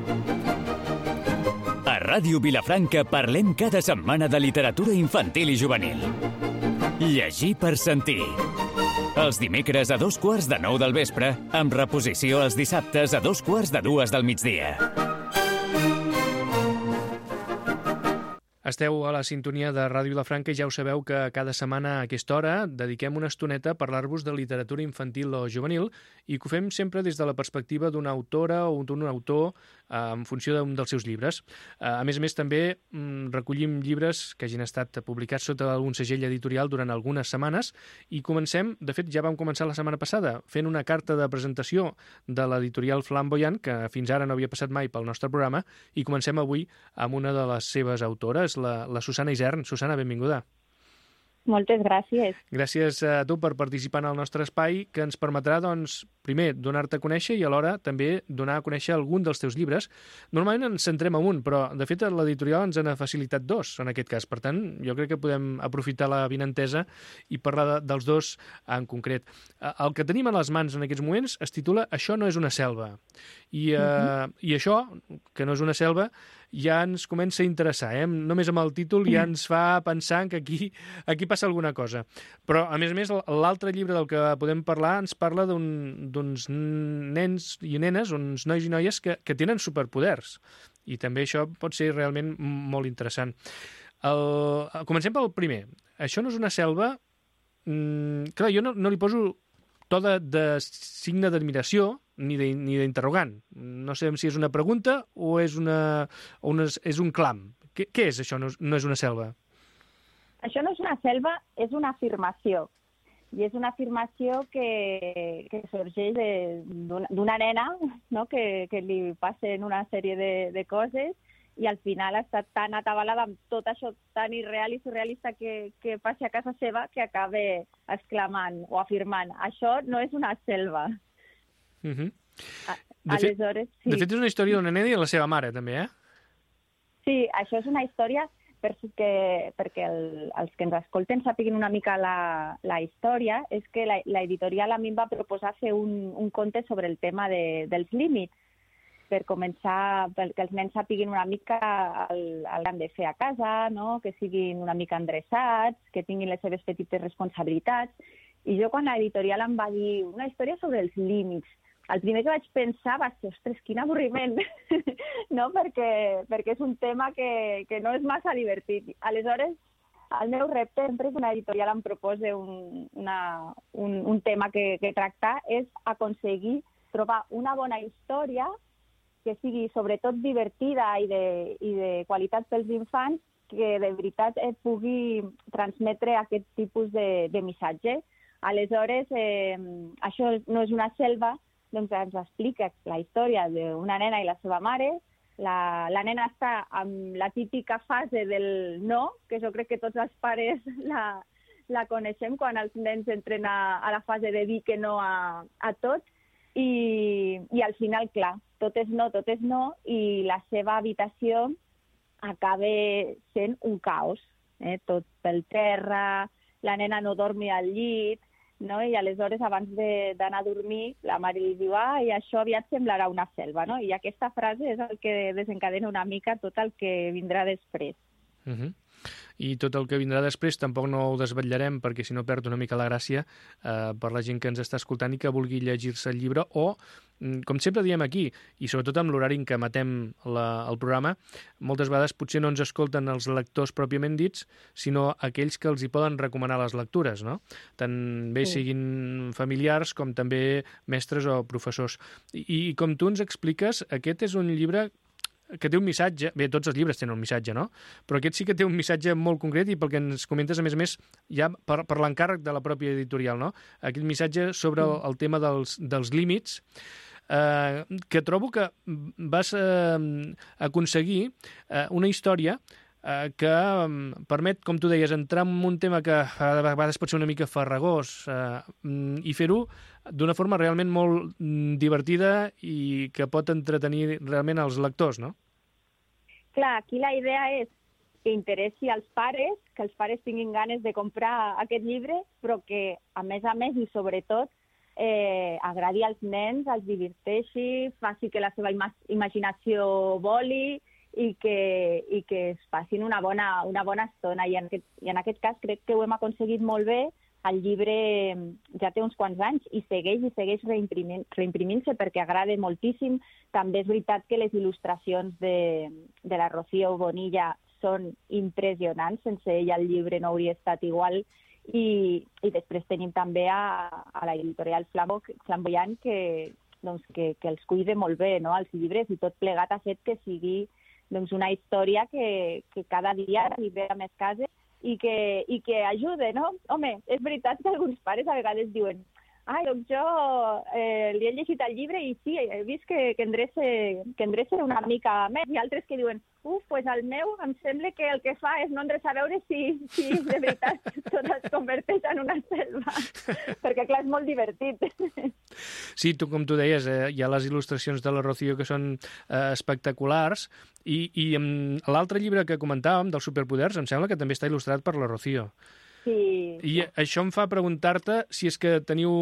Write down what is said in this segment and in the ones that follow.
A Ràdio Vilafranca parlem cada setmana de literatura infantil i juvenil. Llegir per sentir. Els dimecres a 8:45 del vespre, amb reposició els dissabtes a 2:45 del migdia. Esteu a la sintonia de Ràdio Vilafranca i ja ho sabeu que cada setmana a aquesta hora dediquem una estoneta a parlar-vos de literatura infantil o juvenil i que ho fem sempre des de la perspectiva d'una autora o d'un autor en funció d'un dels seus llibres. A més, també recollim llibres que hagin estat publicats sota algun segell editorial durant algunes setmanes i comencem, de fet ja vam començar la setmana passada, fent una carta de presentació de l'editorial Flamboyant, que fins ara no havia passat mai pel nostre programa, i comencem avui amb una de les seves autores, la Susana Isern. Susana, benvinguda. Moltes gràcies. Gràcies a tu per participar en el nostre espai, que ens permetrà, doncs, primer, donar-te a conèixer i alhora també donar a conèixer algun dels teus llibres. Normalment ens centrem en un, però, de fet, l'editorial ens n'ha facilitat dos, en aquest cas. Per tant, jo crec que podem aprofitar la vinentesa i parlar dels dos en concret. El que tenim a les mans en aquests moments es titula Això no és una selva. I això, que no és una selva, ja ens comença a interessar. Només amb el títol ja ens fa pensar que aquí passa alguna cosa. Però, a més, l'altre llibre del que podem parlar ens parla d'uns nens i nenes, uns nois i noies que tenen superpoders. I també això pot ser realment molt interessant. Comencem pel primer. Això no és una selva. Clar, jo no li poso to de signe d'admiració ni d'interrogant. No sabem si és una pregunta o és un clam. Què és això? No és una selva? Això no és una selva, és una afirmació. I és una afirmació que sorgeix d'una nena, no? que li passen una sèrie de coses i al final ha estat tan atabalada amb tot això tan irreal i surrealista que passi a casa seva que acaba exclamant o afirmant això no és una selva. Aleshores, sí. De fet, és una història d'una nena i de la seva mare, també, Sí, això és una història perquè els que ens escolten sàpiguin una mica la història, és que l'editorial a mi em va proposar fer un conte sobre el tema dels límits, per començar, perquè els nens sàpiguin una mica el que han de fer a casa, no? Que siguin una mica endreçats, que tinguin les seves petites responsabilitats. I jo, quan l'editorial em va dir una història sobre els límits, el primer que vaig pensar va ser, ostres, quin avorriment, no? Perquè és un tema que no és massa divertit. Aleshores, el meu repte, sempre que una editorial em proposa un tema que tractar, és aconseguir trobar una bona història que sigui sobretot divertida i de qualitat pels infants, que de veritat et pugui transmetre aquest tipus de missatge. Aleshores, això no és una selva, doncs ens explica la història d'una nena i la seva mare. La nena està en la típica fase del no, que jo crec que tots els pares la coneixem quan els nens entren a la fase de dir que no a tot. I al final, clar, tot és no, i la seva habitació acaba sent un caos. Tot pel terra, la nena no dormi al llit, no? I aleshores, abans d'anar a dormir, la mare li diu i això aviat semblarà una selva, no? I aquesta frase és el que desencadena una mica tot el que vindrà després. I tot el que vindrà després tampoc no ho desvetllarem perquè si no perd una mica la gràcia per la gent que ens està escoltant i que vulgui llegir-se el llibre o, com sempre diem aquí, i sobretot amb l'horari en què matem el programa, moltes vegades potser no ens escolten els lectors pròpiament dits, sinó aquells que els hi poden recomanar les lectures, no? Tant bé siguin familiars com també mestres o professors. I com tu ens expliques, aquest és un llibre que té un missatge, bé, tots els llibres tenen un missatge, no? Però aquest sí que té un missatge molt concret i pel que ens comentes, a més, ja per l'encàrrec de la pròpia editorial, no? Aquest missatge sobre el tema dels límits, que trobo que vas aconseguir una història que permet, com tu deies, entrar en un tema que a vegades pot ser una mica farragós i fer-ho d'una forma realment molt divertida i que pot entretenir realment els lectors, no? Clar, aquí la idea és que interessi als pares, que els pares tinguin ganes de comprar aquest llibre, però que, a més i sobretot, agradi als nens, els diverteixi, faci que la seva imaginació voli i que es passin una bona estona. I en aquest cas crec que ho hem aconseguit molt bé. El llibre ja té uns quants anys i segueix reimprimint-se perquè agrada moltíssim. També és veritat que les il·lustracions de la Rocío Bonilla són impressionants. Sense ella el llibre no hauria estat igual. I després tenim també a l'editorial Flamboyant que els cuida molt bé, no?, els llibres, i tot plegat ha fet que sigui una història que cada dia arriba a més cases i que ajuda, no? Home, és veritat que alguns pares a vegades diuen doncs jo li he llegit el llibre i sí, he vist que endreça una mica més, i altres que diuen pues el meu em sembla que el que fa és no endreçar, a veure si de veritat tot es converteix en una selva, perquè clar, és molt divertit. Sí, com tu deies, hi ha les il·lustracions de la Rocío que són espectaculars, i l'altre llibre que comentàvem, dels superpoders, em sembla que també està il·lustrat per la Rocío. Sí. I això em fa preguntar-te si és que teniu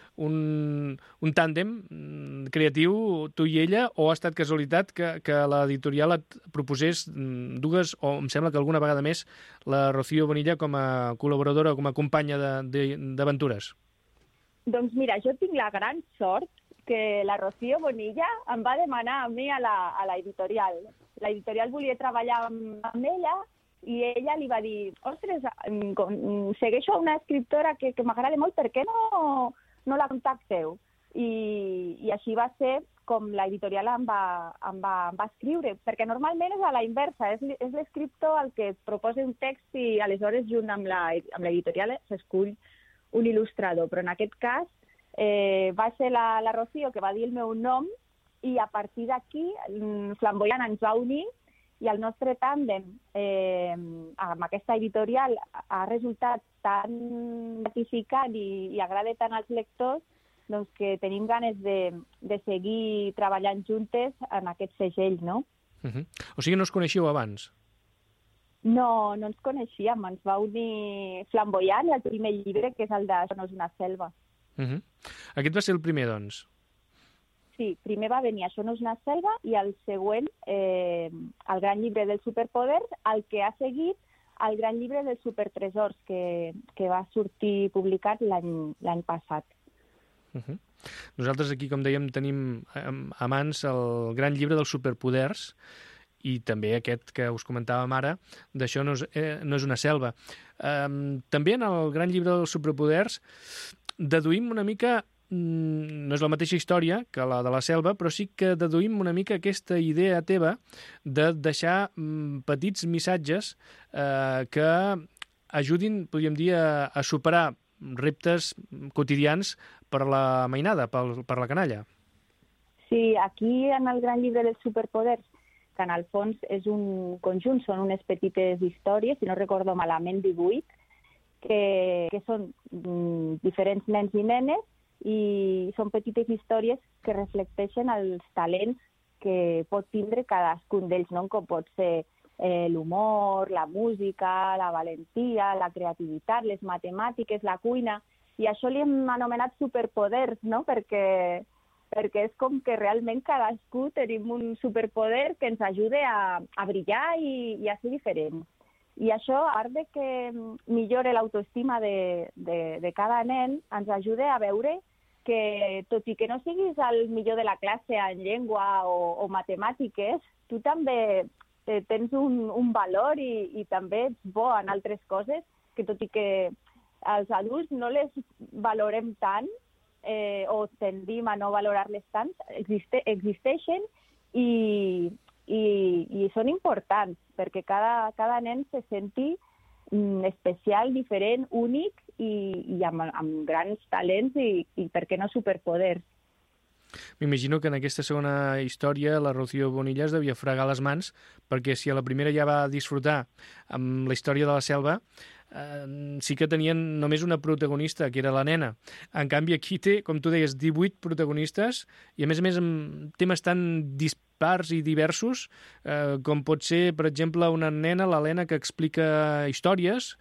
un tàndem creatiu, tu i ella, o ha estat casualitat que l'editorial et proposés dues, o em sembla que alguna vegada més, la Rocío Bonilla com a col·laboradora o com a companya d'aventures? Doncs mira, jo tinc la gran sort que la Rocío Bonilla em va demanar a mi a l'editorial. L'editorial volia treballar amb ella, i ella li va dir, ostres, segueixo una escriptora que m'agrada molt, per què no la contacteu? I així va ser com l'editorial em va escriure, perquè normalment és a la inversa, és l'escriptor el que et proposa un text i aleshores junt amb l'editorial s'escull un il·lustrador, però en aquest cas va ser la Rocío que va dir el meu nom, i a partir d'aquí Flamboyant ens va unir, i el nostre tàndem amb aquesta editorial ha resultat tan gratificant i agrada tant als lectors, doncs que tenim ganes de seguir treballant juntes en aquest segell, no? O sigui, no us coneixíeu abans? No ens coneixíem, ens va unir Flamboyant i el primer llibre, que és el de Això no és una selva. Aquest va ser el primer, doncs? Sí, primer va venir Això no és una selva, i el següent, el gran llibre dels superpoders, el que ha seguit el gran llibre dels supertresors, que va sortir publicat l'any passat. Nosaltres aquí, com dèiem, tenim a mans el gran llibre dels superpoders, i també aquest que us comentàvem ara, d'Això no és una selva. També en el gran llibre dels superpoders deduïm una mica, no és la mateixa història que la de la selva, però sí que deduïm una mica aquesta idea teva de deixar petits missatges que ajudin, podríem dir, a superar reptes quotidians per la mainada, per la canalla. Sí, aquí en el gran llibre dels superpoders, que en el fons és un conjunt, són unes petites històries, si no recordo malament 18, que són diferents nens i nenes, i són petites històries que reflecteixen els talents que pot tindre cadascun d'ells, no? Com pot ser l'humor, la música, la valentia, la creativitat, les matemàtiques, la cuina, i això li hem anomenat superpoders, no? Perquè és com que realment cadascú tenim un superpoder que ens ajuda a brillar i a ser diferents. I això, a part de que millore l'autoestima de cada nen, ens ajuda a veure que, tot i que no siguis el millor de la classe en llengua o matemàtiques, tu també tens un valor i també ets bo en altres coses, que tot i que els adults no les valorem tant o tendim a no valorar-les tant, existeixen i són importants, perquè cada nen se senti especial, diferent, únic i amb grans talents i per què no superpoders. M'imagino que en aquesta segona història la Rocío Bonilla es devia fregar les mans, perquè si a la primera ja va disfrutar amb la història de la selva, sí que tenien només una protagonista, que era la nena. En canvi, aquí té, com tu deies, 18 protagonistes, i a més amb temes tan dispars i diversos, com pot ser, per exemple, una nena, l'Helena, que explica històries,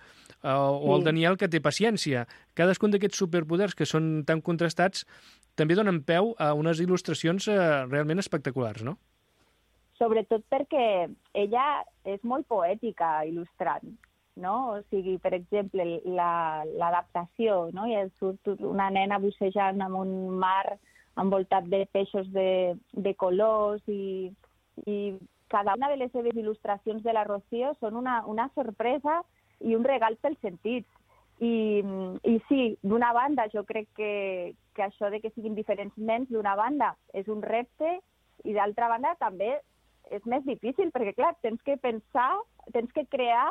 o el Daniel, que té paciència. Cadascun d'aquests superpoders, que són tan contrastats, també donen peu a unes il·lustracions realment espectaculars, no? Sobretot perquè ella és molt poètica il·lustrant, no? O sigui, per exemple, l'adaptació, no? I surt una nena bussejant en un mar envoltat de peixos de colors i cada una de les seves il·lustracions de la Rocío són una sorpresa i un regal pels sentits. I sí, d'una banda, jo crec que això de que siguin diferents nens, d'una banda, és un repte, i d'altra banda també és més difícil, perquè, clar, tens que pensar, tens que crear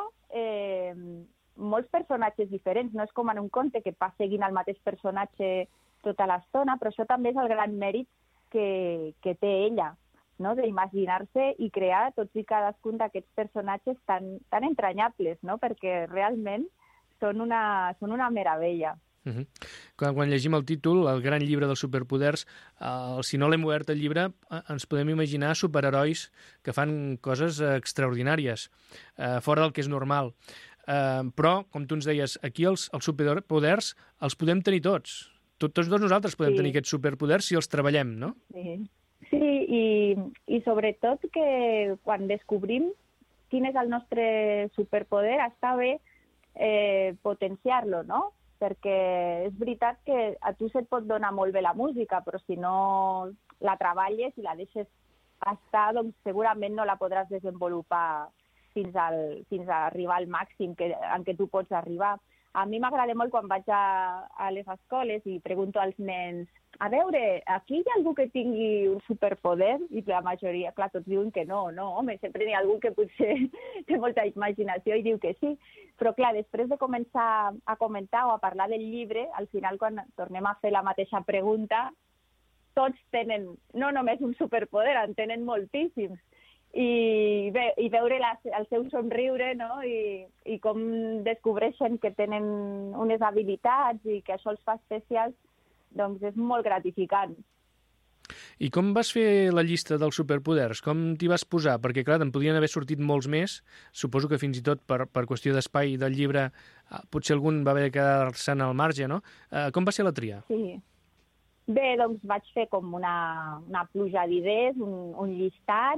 molts personatges diferents. No és com en un conte que vas seguint el mateix personatge tota l'estona, però això també és el gran mèrit que té ella, no? D'imaginar-se i crear tots i cadascun d'aquests personatges tan entranyables, no? Perquè realment són una meravella. Quan llegim el títol, el gran llibre dels superpoders, si no l'hem obert el llibre, ens podem imaginar superherois que fan coses extraordinàries, fora del que és normal. Però, com tu ens deies, aquí els superpoders els podem tenir tots. Tots dos nosaltres podem tenir aquests superpoders si els treballem, no? Sí, i sobretot que quan descobrim quin és el nostre superpoder, està bé potenciar-lo, no? Perquè és veritat que a tu se't pot donar molt bé la música, però si no la treballes i la deixes estar, doncs segurament no la podràs desenvolupar fins a arribar al màxim en què tu pots arribar. A mi m'agrada molt quan vaig a les escoles i pregunto als nens: a veure, aquí hi ha algú que tingui un superpoder? I la majoria, clar, tots diuen que no, home, sempre hi ha algú que potser té molta imaginació i diu que sí. Però clar, després de començar a comentar o a parlar del llibre, al final quan tornem a fer la mateixa pregunta, tots tenen no només un superpoder, en tenen moltíssims. I veure el seu somriure, no? I com descobreixen que tenen unes habilitats i que això els fa especials, doncs és molt gratificant. I com vas fer la llista dels superpoders? Com t'hi vas posar? Perquè, clar, en podrien haver sortit molts més. Suposo que fins i tot per qüestió d'espai del llibre potser algun va haver de quedar-se'n al marge, no? Com va ser la tria? Sí. Bé, doncs vaig fer com una pluja d'idees, un llistat,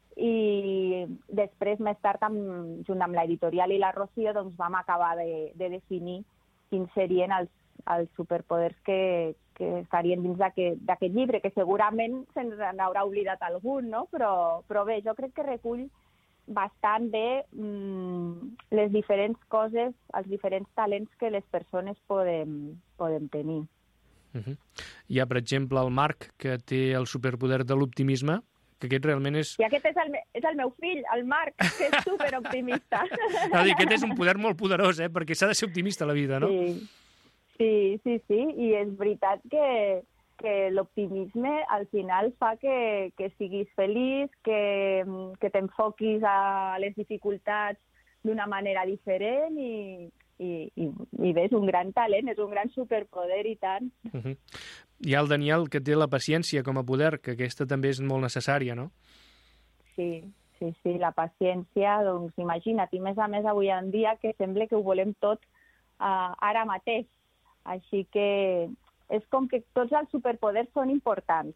i després, més tard, junt amb l'editorial i la Rocío, doncs vam acabar de definir quins serien els superpoders que estarien dins d'aquest llibre, que segurament se'ns n'haurà oblidat algun, no? Però bé, jo crec que recull bastant bé les diferents coses, els diferents talents que les persones podem tenir. Hi ha, per exemple, el Marc, que té el superpoder de l'optimisme, que aquest realment és... I aquest és el meu fill, el Marc, que és superoptimista. Aquest és un poder molt poderós, perquè s'ha de ser optimista a la vida, no? Sí, i és veritat que l'optimisme al final fa que siguis feliç, que t'enfoquis a les dificultats d'una manera diferent i bé, és un gran talent, és un gran superpoder i tant. Hi ha el Daniel, que té la paciència com a poder, que aquesta també és molt necessària, no? Sí, la paciència, doncs imagina't, i més a més avui en dia que sembla que ho volem tot ara mateix. Així que és com que tots els superpoders són importants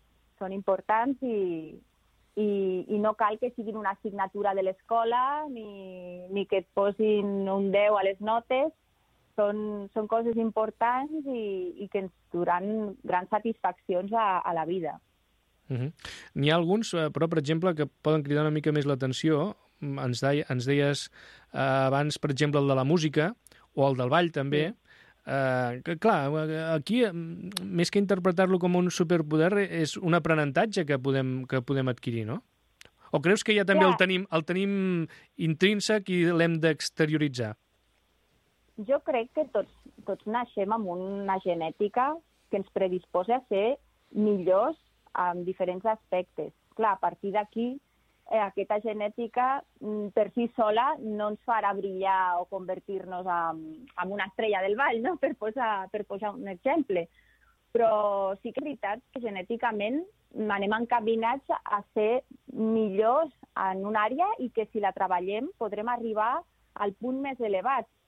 i no cal que siguin una assignatura de l'escola ni que et posin un 10 a les notes. Són coses importants i que ens duran grans satisfaccions a la vida. N'hi ha alguns, però, per exemple, que poden cridar una mica més l'atenció. Ens deies abans, per exemple, el de la música o el del ball, també. Clar, aquí, més que interpretar-lo com un superpoder, és un aprenentatge que podem adquirir, no? O creus que ja també el tenim intrínsec i l'hem d'exterioritzar? Jo crec que tots naixem amb una genètica que ens predisposa a ser millors en diferents aspectes. Clar, a partir d'aquí, aquesta genètica per si sola no ens farà brillar o convertir-nos en una estrella del ball, no? Per posar un exemple. Però sí que és veritat que genèticament anem encaminats a ser millors en una àrea i que si la treballem podrem arribar al punt més elevat.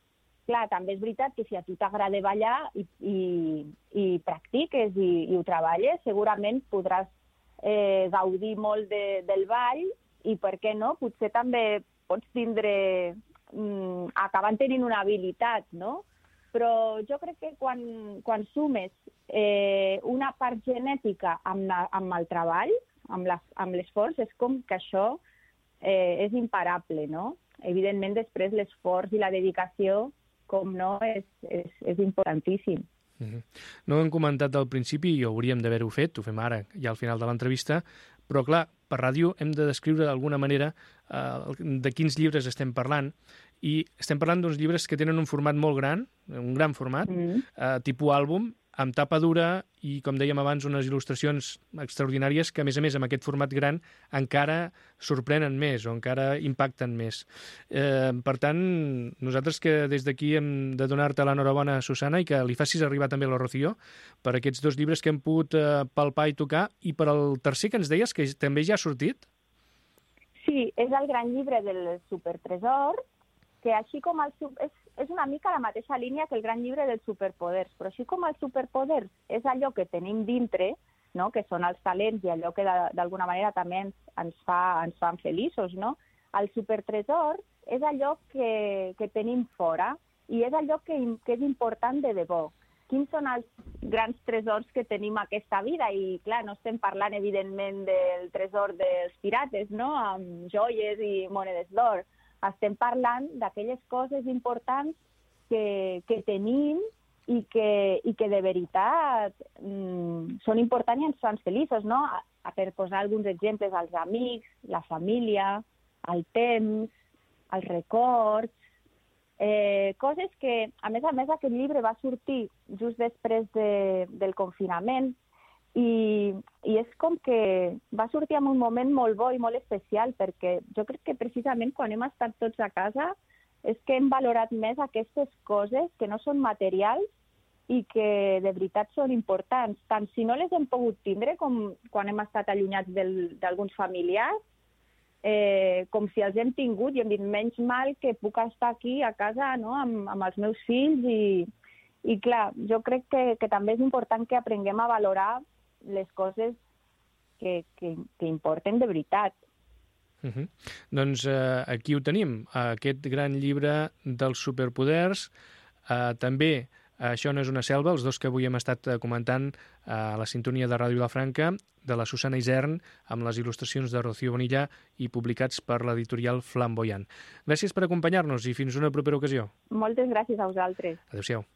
clar, també és veritat que si a tu t'agrada ballar i practiques i ho treballes, segurament podràs gaudir molt del ball i, per què no, potser també pots tindre, acabant tenint una habilitat, no? Però jo crec que quan sumes una part genètica amb el treball, amb l'esforç, és com que això és imparable, no? Evidentment, després l'esforç i la dedicació, com no, és importantíssim. No ho hem comentat al principi i hauríem d'haver-ho fet, ho fem ara, ja al final de l'entrevista, però clar, per ràdio hem de descriure d'alguna manera de quins llibres estem parlant, i estem parlant d'uns llibres que tenen un format molt gran, un gran format, tipus àlbum, amb tapa dura i, com dèiem abans, unes il·lustracions extraordinàries que, a més, amb aquest format gran encara sorprenen més o encara impacten més. Per tant, nosaltres que des d'aquí hem de donar-te l'enhorabona, Susana, i que li facis arribar també a la Rocío per aquests 2 llibres que hem pogut palpar i tocar, i per al tercer que ens deies, que també ja ha sortit. Sí, és el gran llibre del supertresor, que així com és una mica la mateixa línia que el gran llibre dels superpoders, però així com els superpoders és allò que tenim dintre, no? Que són els talents i allò que d'alguna manera també ens fan feliços, no? El supertresor és allò que tenim fora i és allò que és important de debò. Quins són els grans tresors que tenim a aquesta vida? I, clar, no estem parlant, evidentment, del tresor dels pirates, no? Amb joies i monedes d'or. Estem parlant d'aquelles coses importants que tenim i que de veritat són importants i ens fan feliços, no? Per posar alguns exemples, els amics, la família, el temps, els records, coses que, a més, aquest llibre va sortir just després del confinament i és com que va sortir en un moment molt bo i molt especial, perquè jo crec que precisament quan hem estat tots a casa és que hem valorat més aquestes coses que no són materials i que de veritat són importants, tant si no les hem pogut tindre com quan hem estat allunyats d'alguns familiars, com si els hem tingut i hem dit menys mal que puc estar aquí a casa, no? amb els meus fills i clar, jo crec que també és important que aprenguem a valorar les coses que importen de veritat. Doncs aquí ho tenim, aquest gran llibre dels superpoders, també Això no és una selva, els 2 que avui hem estat comentant a la sintonia de Ràdio Vilafranca, de la Susana Isern, amb les il·lustracions de Rocío Bonilla i publicats per l'editorial Flamboyant. Gràcies per acompanyar-nos i fins una propera ocasió. Moltes gràcies a vosaltres. Adéu-siau.